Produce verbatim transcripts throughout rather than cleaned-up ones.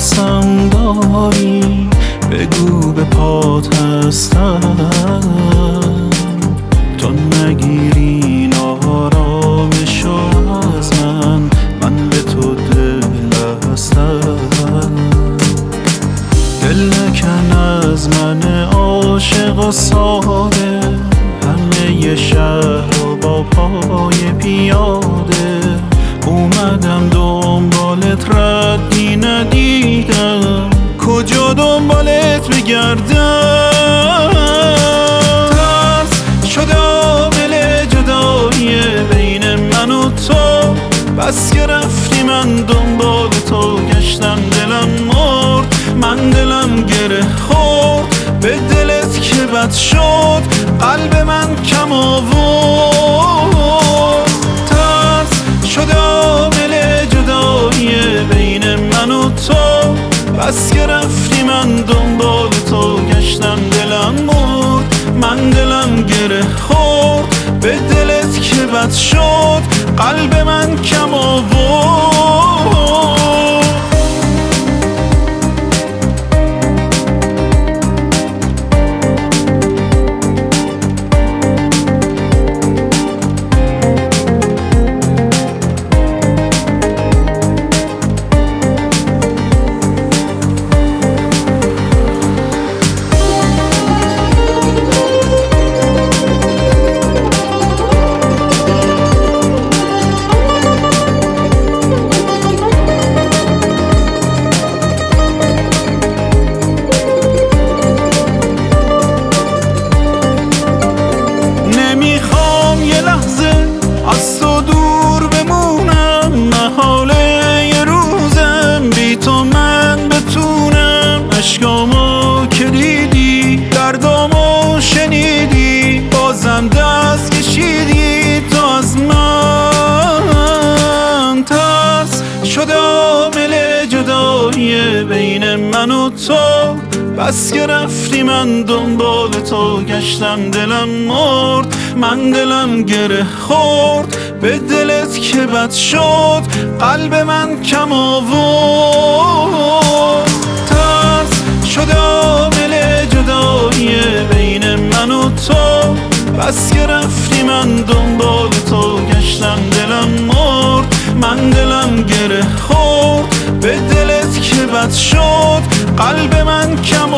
قسم داری بگو به پات هستم، تو نگیری این آرامشو از من، من به تو دل هستم. دل نکن از من عاشق و ساده، همه شهر رو با پای پیاده اومدم دنبالت، ردی ندیدم، کجا دنبالت بگردم. ترس شده عامل جدایی بین من و تو، بس که رفتی من دنبال تو گشتم، دلم مرد، من دلم گره خورد به دلت که بد شد، قلب من کم آورد. ترس شده عامل جدایی بین من و تو، بس که رفتی من دنبال تو گشتم، دلم مرد، من دلم گره خورد به دلت که بد شد، قلب من کم آورد. از تو دور بمونم، محاله یه روزم بی تو من بتونم، عشقامو که دیدی دردامو شنیدی، بازم دست کشیدی تو از من. ترس شده عامل جدایی بین من و تو، بس که رفتی من دنبال تو گشتم، دلم مرد، من دلم گره خورد به دلت که بد شد، قلب من کم آورد. ترس شده عامل جدایی بین من و تو، بس که رفتی من دنبال تو گشتم، دلم مرد، من دلم گره خورد به دلت که بد شد، قلب من کم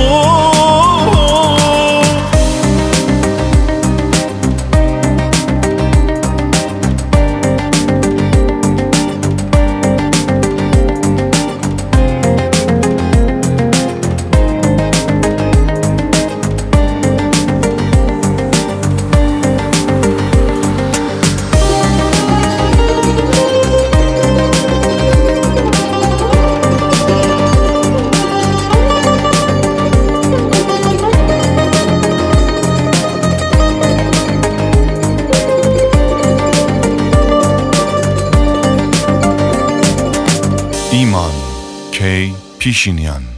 آورد. ایمان کی پیشینیان.